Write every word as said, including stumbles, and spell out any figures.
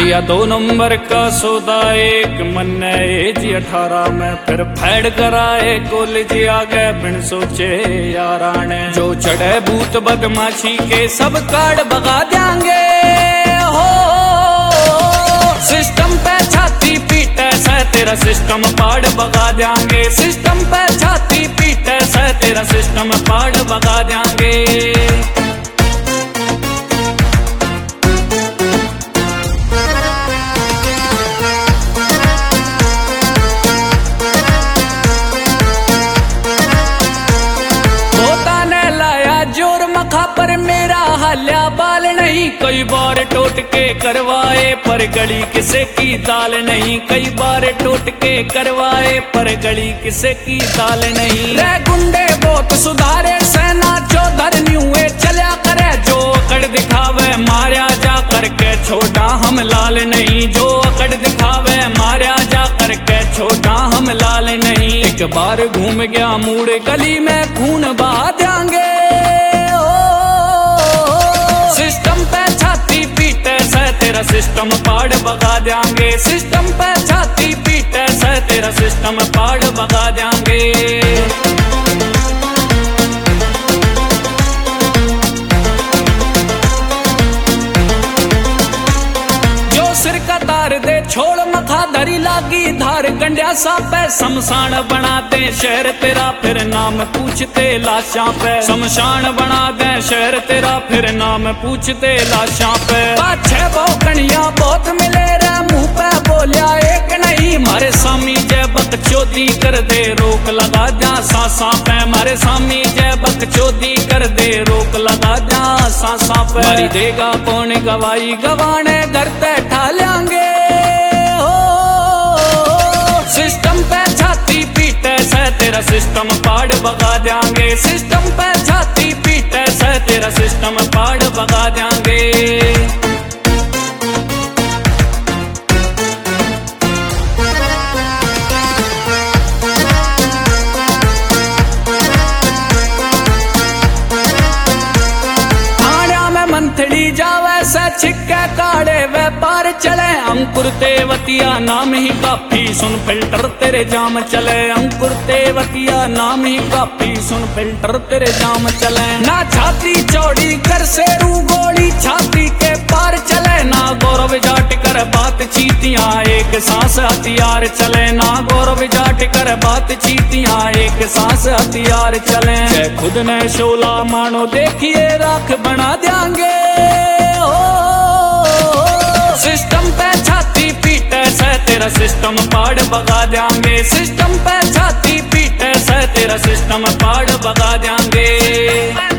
लिया दो नंबर का सौदा एक मन एज अठारह में, फिर फैड कराए कॉलेज आ गए बिन सोचे यारा ने। जो चढ़े भूत बदमाशी के सब कार्ड भगा देंगे हो, सिस्टम पे छाती पीटे से तेरा सिस्टम पाड़ भगा देंगे। सिस्टम पे छाती पीटे से तेरा सिस्टम पाड़ भगा देंगे। पर मेरा हाल्या बाल नहीं, कई बार टोट के करवाए पर गली किसे की ताल नहीं। कई बार टोट के करवाए पर गली किसे की ताल नहीं। रे गुंडे बहुत सुधारे सेना चौधर न्यूए चल्या करे, जो अकड़ दिखावे मारा जा करके छोटा हम लाल नहीं। जो अकड़ दिखावे मारा जा करके छोटा हम लाल नहीं। एक बार घूम गया मूड गली में खून बहा देंगे। सिस्टम पे छाती पीटे से तेरा सिस्टम पाड़ भगा देंगे। सिस्टम पे छाती पीटे से तेरा सिस्टम पाड़ भगा देंगे। सिर का तार दे छोड़ मखा धरी लागी धार, गंडिया सा पे शमशान बना दे शहर तेरा फिर नाम पूछते लाशा पे। शमशान बना दे शहर तेरा फिर नाम पूछते लाशा पे। पाछे भौकनिया बहुत मिले रे मुंह पे बोलिया एक नहीं। मारे सामी जय बकचोदी कर दे रोक लगा जा सांसा पे। मारे सामी जय बकचोदी कर दे रोक लगा जा सांसा पे। मरी देगा कौन गवाही गवाने घर ते ठा लेंगे हो। सिस्टम पे छाती पीटे से तेरा सिस्टम पाड़ भगा देंगे। सिस्टम पे छाती पीटे से तेरा सिस्टम पाड़ भगा देंगे। मंथड़ी जावे से छिक्के काड़े व्यापार चले। अंकुर तेवतिया नाम ही काफी सुन फिल्टर तेरे जाम चले। अंकुर तेवतिया नाम ही काफी सुन फिल्टर तेरे जाम चले। ना छाती चौड़ी कर से रू गोली छाती के पार चले। ना गौरव जाट कर बात चीतियां एक सांस हथियार चले। ना गौरव जाट कर बात चीतियां एक सांस हथियार चले। खुद ने शोला मानो देखिए राख बना देंगे। सिस्टम पे छाती पीटे से तेरा सिस्टम पाड़ भगा देंगे। सिस्टम पे छाती पीटे से तेरा सिस्टम पाड़ भगा देंगे।